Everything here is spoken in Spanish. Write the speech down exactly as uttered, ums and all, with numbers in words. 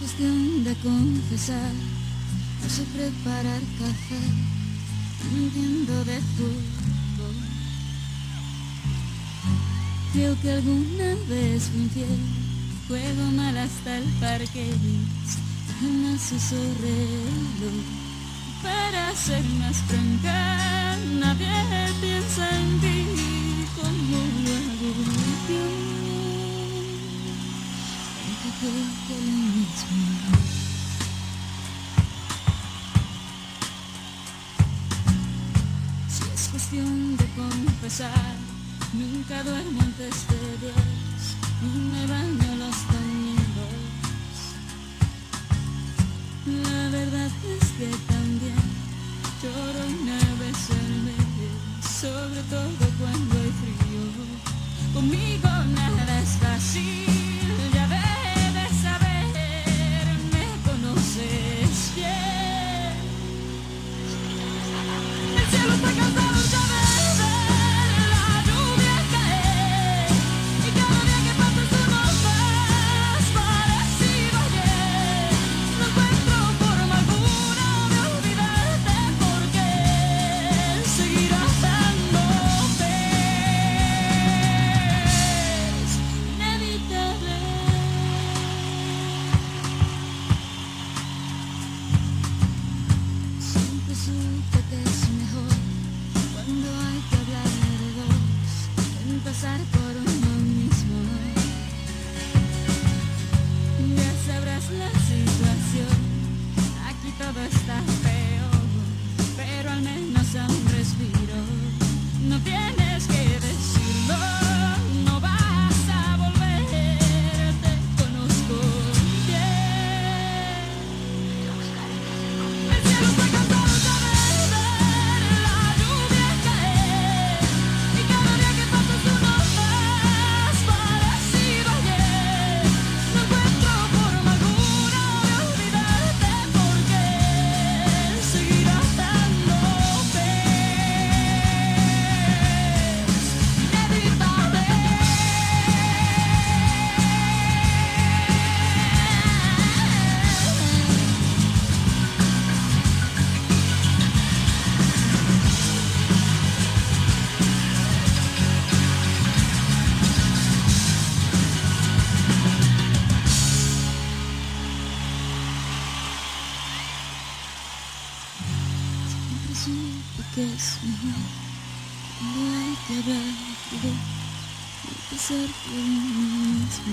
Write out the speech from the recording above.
cuestión de confesar, no sé preparar café, no entiendo de fútbol. Creo que alguna vez fui infiel, juego mal hasta el parqués, jamás uso reloj. Para ser más franca, nadie piensa en ti como lo hago yo. Aunque creo que lo mismo. Si es cuestión de confesar, nunca duermo antes de diez y me baño los domingos. La verdad es que también lloro una vez al mes, sobre todo cuando hay frío. Conmigo nada es fácil, ya debes saber, me conoces bien. El cielo está cansado ya de ver la lluvia caer, y cada día que pasa es uno más parecido a ayer. No encuentro forma alguna de olvidarte, porque seguirás dándote. Es inevitable. Siempre supe que es mejor cuando hay que hablar de dos, empezar por uno mismo. Ya sabrás la situación, aquí todo está feo, pero al menos aún respiro. No tienes que decirlo, no vas a volver, te conozco bien. El cielo está cansado ya de ver la lluvia caer, y cada día que pasa es uno más parecido a ayer. No encuentro forma alguna de olvidarte, porque seguirás dándote. Es inevitable. Siempre supe que es mejor cuando hay que hablar de dos, empezar por uno mismo.